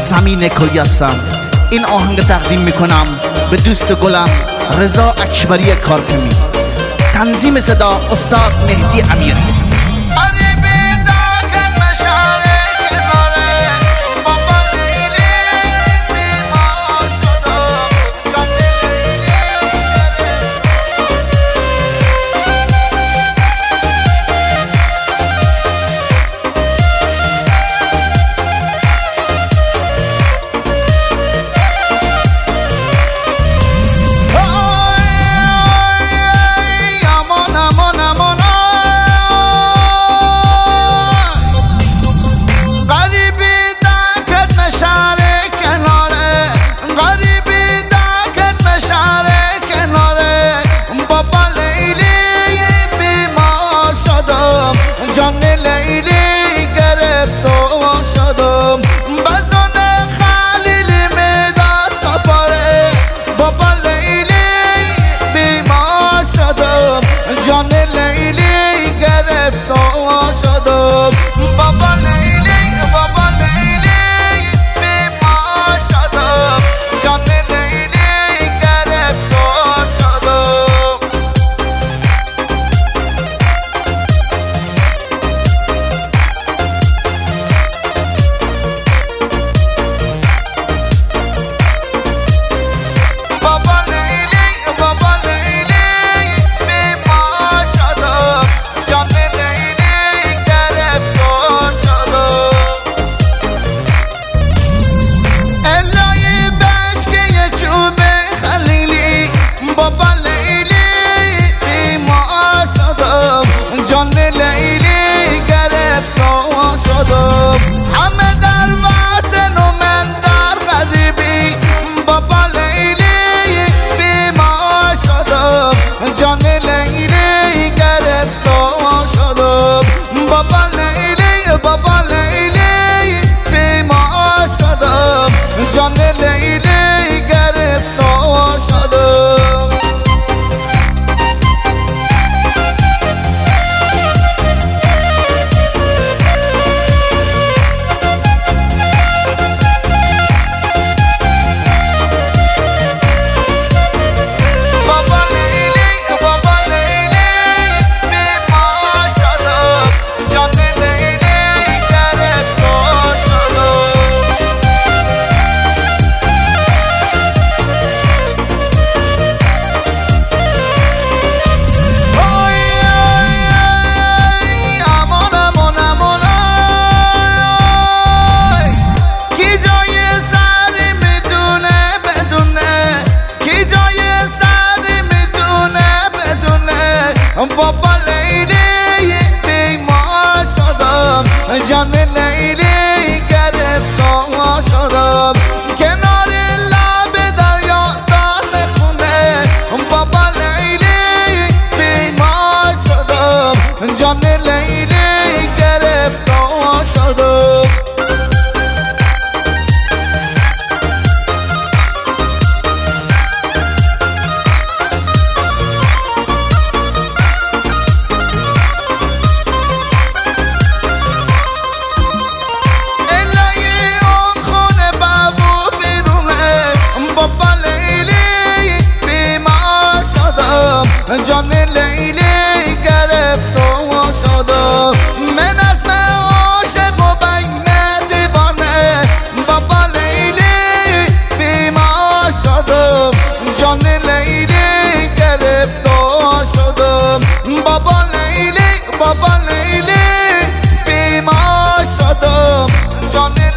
زمین کلیاسم. این آهنگ تقدیم میکنم به دوست گلم رضا اکبری کارکمی. تنظیم صدا استاد مهدی امیری. بابا لیلی بیمار شدم، جان لیلی گرفتار شدم، کنار لب دریا دار میخونه. بابا لیلی بیمار شدم، جان لیلی گرفتار شدم. جان لیلی گرفتار شدم، من اسم عاشق و بین دیوانه. بابا لیلی بیمار شدم، جان لیلی گرفتار شدم. بابا لیلی بیمار شدم، جان